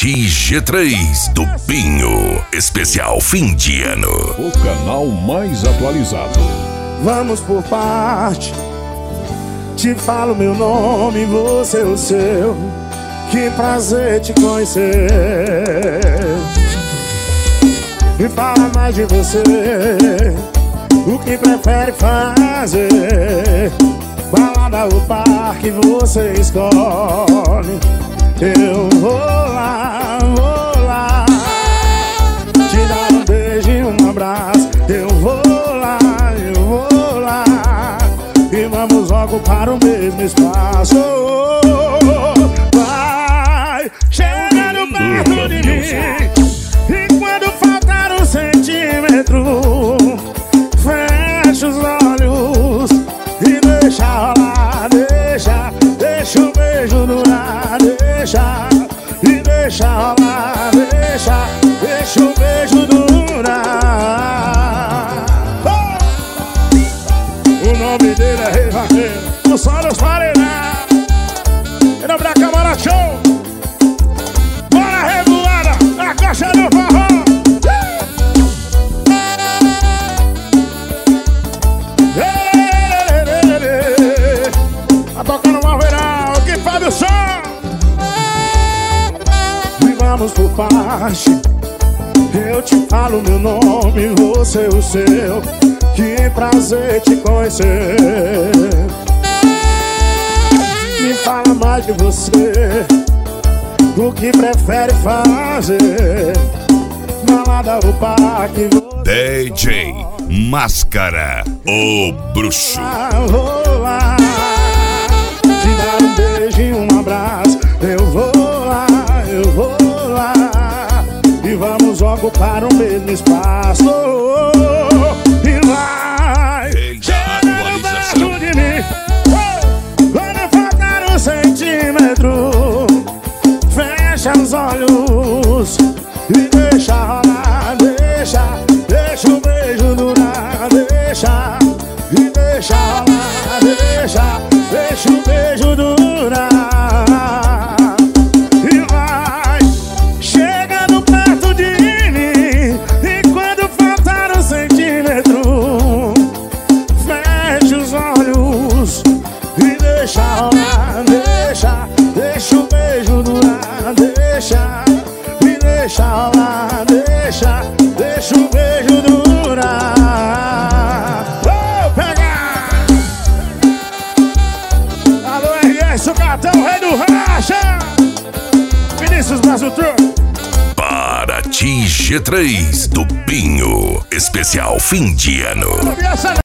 Paraty G3 do Pinho, especial fim de ano. O canal mais atualizado. Vamos por parte. Te falo meu nome, você o seu. Que prazer te conhecer. Me fala mais de você. O que prefere fazer? Balada ou parque você escolhe. Eu vou lá te dar um beijo e um abraço. Eu vou lá e vamos ocupar o mesmo espaço. Vai chegando perto de mim, e quando faltar um centímetro, fecha os olhos e deixa rolar, deixa o beijo durar, e deixa rolar, deixa o beijo durar. O nome dele é Rei Vaqueiro, o sol dos paredão. Em nome da Câmara Show, bora revoada, a caixa do forró. Tá tocando uma verão, que faz o som. E vamos por parte. Eu te falo meu nome, você o seu. Que prazer te conhecer. Me fala mais de você. O que prefere fazer? Balada ou parque? DJ Máscara, o bruxo. Vou lá te dar um beijo e um abraço. Eu vou lá e vamos ocupar o mesmo espaço. E vai chegando perto de mim, quando faltar um centímetro, fecha os olhos e deixa rolar, deixa o beijo durar, e deixa rolar, deixa o beijo durar. E vai chegando perto de mim, e quando faltar um centímetro, fecha os olhos e deixa rolar, deixa o beijo durar, e deixa rolar, deixa o beijo durar. Vou pegar! Alô, RS, o cartão, rei do racha! Vinícius Brazutur. Paraty G3 do Pinho, especial fim de ano.